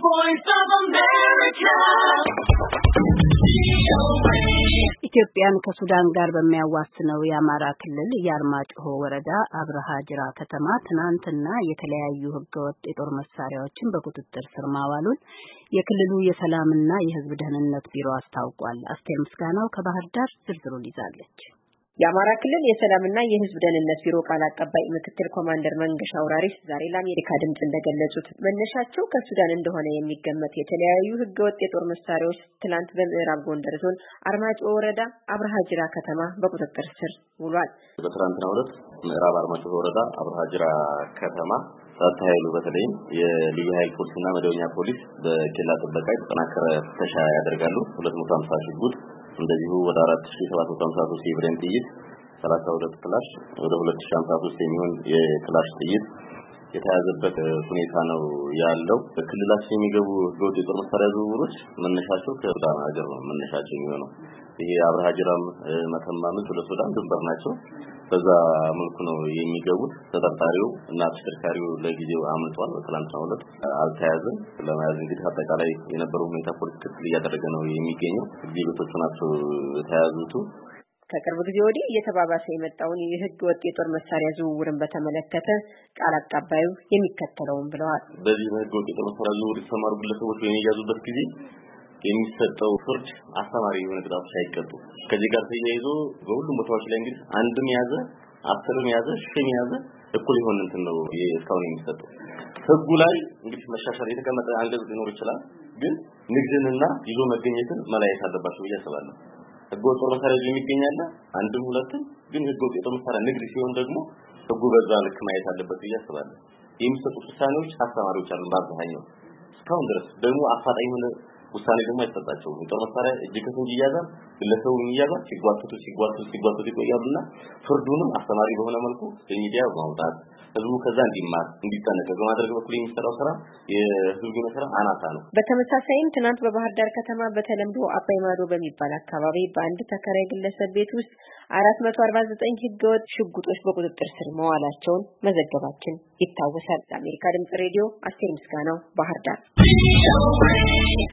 Voice of America. ኢትዮጵያን ከሱዳን ጋር በሚያዋስነው የአማራ ክልል የአርማጭሆ ወረዳ አብርሃ ጅራ ከተማ ትናንትና የተለያዩ ህገወጥ የጦር መሳሪያዎችን በቁጥጥር ስር ማዋሉን የክልሉ የሰላምና የህዝብ ደህንነት ቢሮ አስታውቋል። አስቴር ምስጋናው ከባህር ዳር ዝርዝሩን ይዛለች። የአማራ ክልል የሰላምና የህዝብ ደህንነት ቢሮ ቃል አቀባይ ምክትል ኮማንደር መንገሻ አውራሪስ ዛሬ ለአሜሪካ ድምጽ እንደገለጹት መነሻቸው ከሱዳን እንደሆነ የሚገመት የተለያዩ ህገወጥ የጦር መሳሪያዎች ትናንት በምዕራብ ጎንደር ዞን አርማጭሆ ወረዳ አብርሃ ጅራ ከተማ በቁጥጥር ስር ውሏል። በትናንትናው ዕለት ምዕራብ አርማጭሆ ወረዳ አብርሃ ጅራ ከተማ ጸጥታ ኃይሉ በተለይም የልዩ ኃይል ፖሊስና መደበኛ ፖሊስ በኬላ ጥበቃ የተጠናከረ ፍተሻ ያደርጋሉ። 250 ሽጉጥ እንደዚሁ ወደ 4753 የብሬን ጥይት 32 ክላሽ ወደ 2053 የሚሆን የክላሽ ጥይት የተያዘበት ሁኔታ ነው ያለው። በክልላችን የሚገቡ ህገወጥ የጦር መሳሪያ ዝውውሮች መነሻቸው ከሱዳን ሀገር ነው መነሻቸው የሚሆነው። ይሄ አብርሃ ጅራም መተማም ወደ ሱዳን ድንበር ናቸው። በዛ መልኩ ነው የሚገቡት። ተጠርጣሪው እና ተሽከርካሪው ለጊዜው አምልጧል። በትላንትናው ዕለት አልተያዘም። ለማያዝ እንግዲህ አጠቃላይ የነበረው ሁኔታ ፖሊስ ክትትል እያደረገ ነው የሚገኘው። ግብቶቹ ናቸው የተያዙት። ከቅርብ ጊዜ ወዲህ እየተባባሰ የመጣውን የህግ ወጥ የጦር መሳሪያ ዝውውርን በተመለከተ ቃል አቀባዩ የሚከተለውን ብለዋል። በዚህ ህግ ወጥ የጦር መሳሪያ ዝውውር የተሰማሩ ግለሰቦች በሚያዙበት ጊዜ የሚሰጠው ፍርድ አስተማሪ የሆነ ቅጣት ሳይቀጡ ከዚህ ጋር ተያይዞ በሁሉም ቦታዎች ላይ እንግዲህ አንድም ያዘ 10ም ያዘ 10ም ያዘ እኩል ይሆን እንትን ነው እስካሁን የሚሰጠው። ህጉ ላይ እንግዲህ መሻሻል የተቀመጠ አንቀጽ ሊኖር ይችላል፣ ግን ንግድንና ይዞ መገኘትን መለያየት አለባቸው ብዬ አስባለሁ። ህገወጥ የጦር መሳሪያ የሚገኛል አንድም ሁለትም፣ ግን ህገወጥ የጦር መሳሪያ ንግድ ሲሆን ደግሞ ህጉ በዛ ልክ ማየት አለበት ብዬ አስባለሁ። የሚሰጡ ውሳኔዎች አስተማሪዎች አሉ በአብዛኛው እስካሁን ድረስ ደግሞ አፋጣኝ ሆነ ውሳኔ ደግሞ አይሰጣቸውም። የጦር መሳሪያ እጅ ከፍንጅ ይያዛል፣ ግለሰቡ ይያዛል፣ ሲጓተቱ ይቆያሉና ፍርዱንም አስተማሪ በሆነ መልኩ በሚዲያ ማውጣት ህዝቡ ከዛ እንዲማር እንዲጠነቀቅ በማድረግ በኩል የሚሰራው ስራ የህዝቡ መስራ አናታ ነው። በተመሳሳይም ትናንት በባህር ዳር ከተማ በተለምዶ አባይ ማዶ በሚባል አካባቢ በአንድ ተከራይ ግለሰብ ቤት ውስጥ 449 ህገወጥ ሽጉጦች በቁጥጥር ስር መዋላቸውን መዘገባችን ይታወሳል። ለአሜሪካ ድምጽ ሬዲዮ አስቴር ምስጋናው ባህር ዳር።